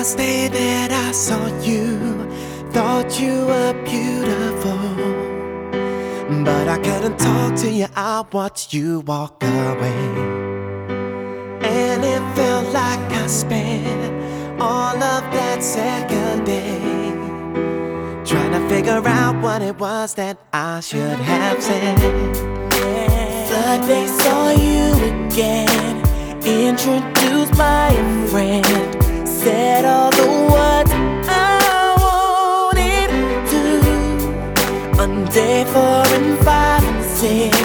first day that I saw you, thought you were beautiful, but I couldn't talk to you, I watched you walk away. And it felt like I spent all of that second day trying to figure out what it was that I should have said. The day saw you again, introduced by a friend, said all the words I wanted to. On day 4 and 5 and 6,